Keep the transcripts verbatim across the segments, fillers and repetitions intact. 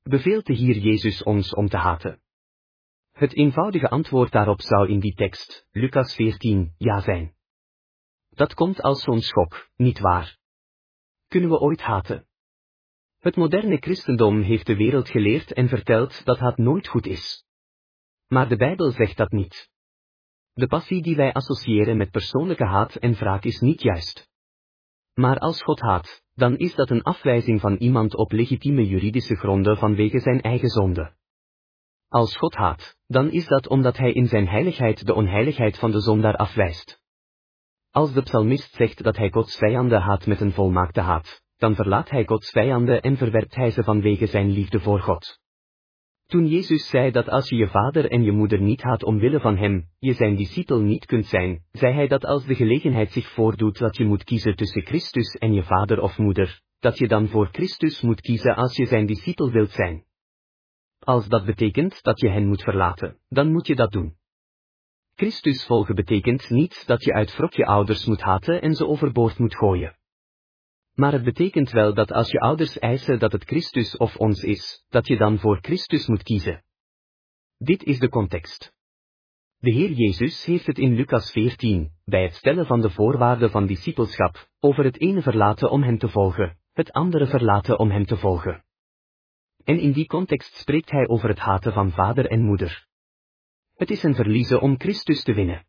Beveelt de Heer Jezus ons om te haten? Het eenvoudige antwoord daarop zou in die tekst, Lucas veertien, ja zijn. Dat komt als zo'n schok, niet waar? Kunnen we ooit haten? Het moderne christendom heeft de wereld geleerd en verteld dat haat nooit goed is. Maar de Bijbel zegt dat niet. De passie die wij associëren met persoonlijke haat en wraak is niet juist. Maar als God haat, dan is dat een afwijzing van iemand op legitieme juridische gronden vanwege zijn eigen zonde. Als God haat, dan is dat omdat hij in zijn heiligheid de onheiligheid van de zondaar afwijst. Als de psalmist zegt dat hij Gods vijanden haat met een volmaakte haat, dan verlaat hij Gods vijanden en verwerpt hij ze vanwege zijn liefde voor God. Toen Jezus zei dat als je je vader en je moeder niet haat omwille van hem, je zijn discipel niet kunt zijn, zei hij dat als de gelegenheid zich voordoet dat je moet kiezen tussen Christus en je vader of moeder, dat je dan voor Christus moet kiezen als je zijn discipel wilt zijn. Als dat betekent dat je hen moet verlaten, dan moet je dat doen. Christus volgen betekent niet dat je uit wrok je ouders moet haten en ze overboord moet gooien. Maar het betekent wel dat als je ouders eisen dat het Christus of ons is, dat je dan voor Christus moet kiezen. Dit is de context. De Heer Jezus heeft het in Lucas veertien, bij het stellen van de voorwaarden van discipelschap, over het ene verlaten om hem te volgen, het andere verlaten om hem te volgen. En in die context spreekt hij over het haten van vader en moeder. Het is een verliezen om Christus te winnen.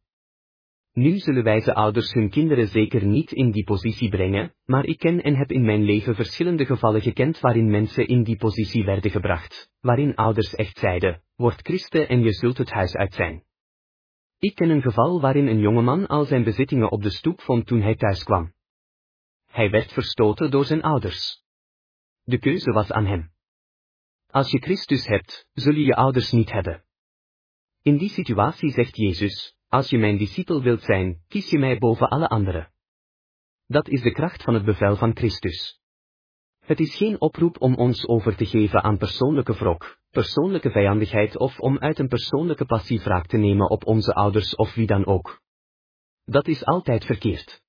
Nu zullen wijze ouders hun kinderen zeker niet in die positie brengen, maar ik ken en heb in mijn leven verschillende gevallen gekend waarin mensen in die positie werden gebracht, waarin ouders echt zeiden, word christen en je zult het huis uit zijn. Ik ken een geval waarin een jongeman al zijn bezittingen op de stoep vond toen hij thuis kwam. Hij werd verstoten door zijn ouders. De keuze was aan hem. Als je Christus hebt, zul je je ouders niet hebben. In die situatie zegt Jezus, als je mijn discipel wilt zijn, kies je mij boven alle anderen. Dat is de kracht van het bevel van Christus. Het is geen oproep om ons over te geven aan persoonlijke wrok, persoonlijke vijandigheid of om uit een persoonlijke passie wraak te nemen op onze ouders of wie dan ook. Dat is altijd verkeerd.